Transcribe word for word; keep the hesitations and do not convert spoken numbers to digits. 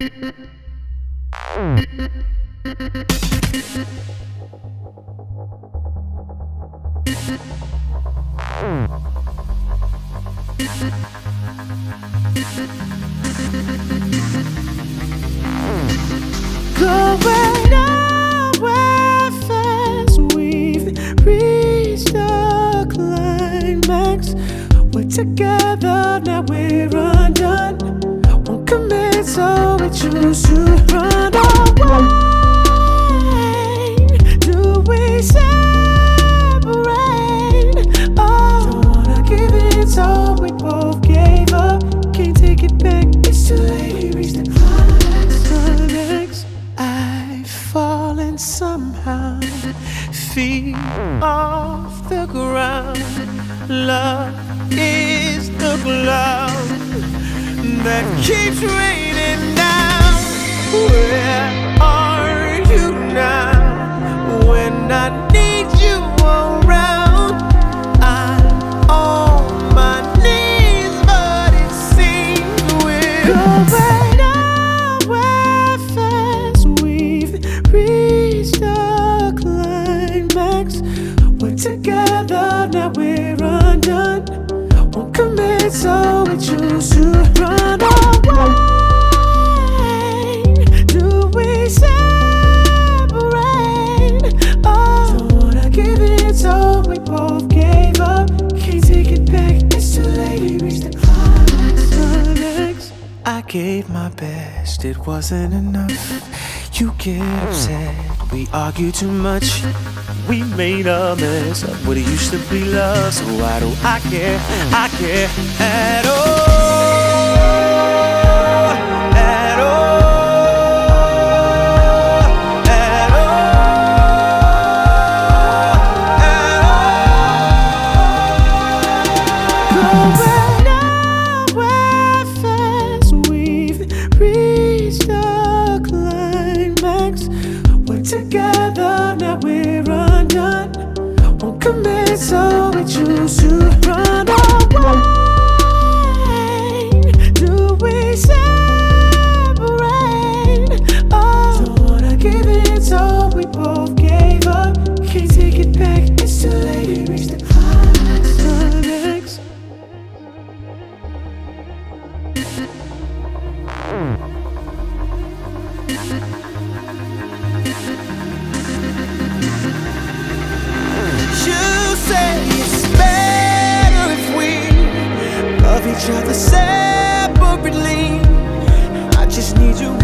Going nowhere fast, we've reached the climax. We're together, now we're undone. Won't commit, so we choose to run away. Do we separate? Oh, don't wanna give in, so we both gave up. Can't take it back, it's too late, we reached the climax. Climax. I've fallen somehow, feet off the ground. Love is the cloud that keeps raining down. Where are you now? When I need you around, I'm on my knees, but it seems we're going nowhere fast. We've reached the climax. We're together, now we're undone. Won't commit, so we choose to run away. Do we separate? Oh, don't wanna give in, so we both gave up. Can't take it back, it's too late, we reached the climax. Climax. I gave my best, it wasn't enough. You get upset, we argue too much. We made a mess of what it used to be love. So why do I care? I care at all. At all. At all. Going nowhere fast, we've reached the climax. We're together, now we're undone. Won't commit, so we choose to run away. Do we separate? Oh, don't wanna give in, so we both gave up. Can't take it back, it's too late, we reached the climax. Climax. You say it's better if we love each other separately. I just need you